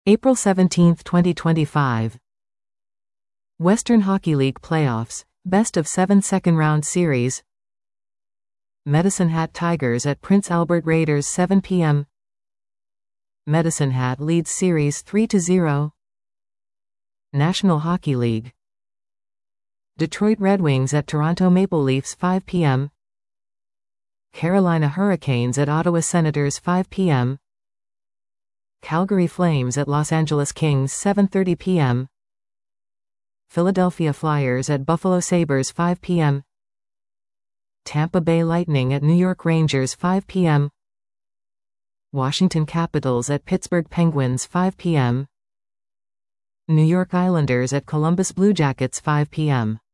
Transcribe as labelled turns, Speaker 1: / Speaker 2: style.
Speaker 1: April 17, 2025. Western Hockey League Playoffs, Best of 7 Second-Round Series. Medicine Hat Tigers at Prince Albert Raiders 7 p.m. Medicine Hat leads series 3-0. National Hockey League. Detroit Red Wings at Toronto Maple Leafs 5 p.m. Carolina Hurricanes at Ottawa Senators 5 p.m. Calgary Flames at Los Angeles Kings 7:30 p.m. Philadelphia Flyers at Buffalo Sabres 5 p.m. Tampa Bay Lightning at New York Rangers 5 p.m. Washington Capitals at Pittsburgh Penguins 5 p.m. New York Islanders at Columbus Blue Jackets 5 p.m.